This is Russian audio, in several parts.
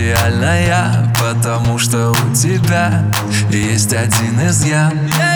идеальная, потому что у тебя есть один изъян.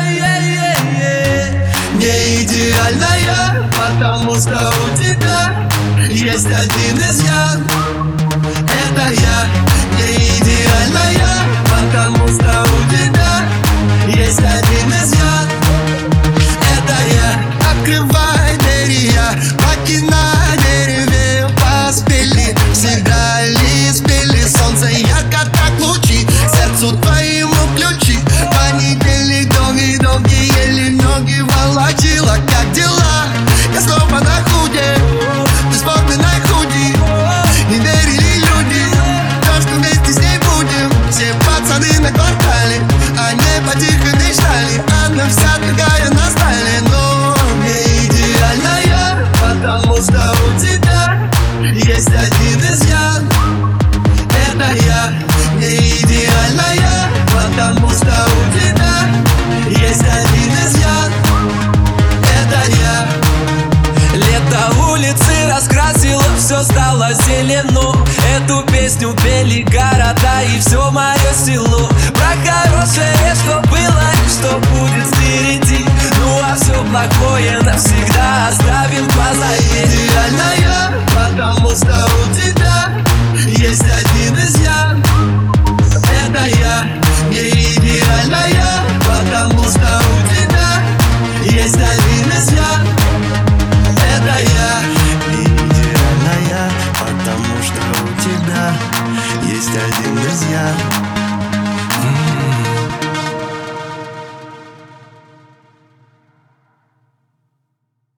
Не идеальная, потому что у тебя есть один изъян. Это я. Не идеальная, потому что у тебя есть один изъян. Это я. Открывай двери, я баки на дереве поспели. Сыграли, спели, солнце ярко так лучи. К сердцу твоему ключи. Понедельник долгий, еле ноги волочила. Как дела? Я снова на худе, бесформенной худи. Не верили люди, то, что вместе с ней будем. Все пацаны на квартале, а не потихо мечтали. Она вся другая на стайле, но не идеальная, потому что у тебя есть один изъян. Это я. Не идеальная, потому что у тебя есть один изъян. Это я. Лето улицы раскрасило, все стало зелено. Эту песню пели города и все мое село. Про хорошее, что было и что будет впереди. Ну а все плохое навсегда оставим позади. Идеальная, потому что у тебя есть один изъян. Это я. Не идеальная, потому что у тебя есть один изъян. Это я. Не идеальная, потому что у тебя есть один изъян.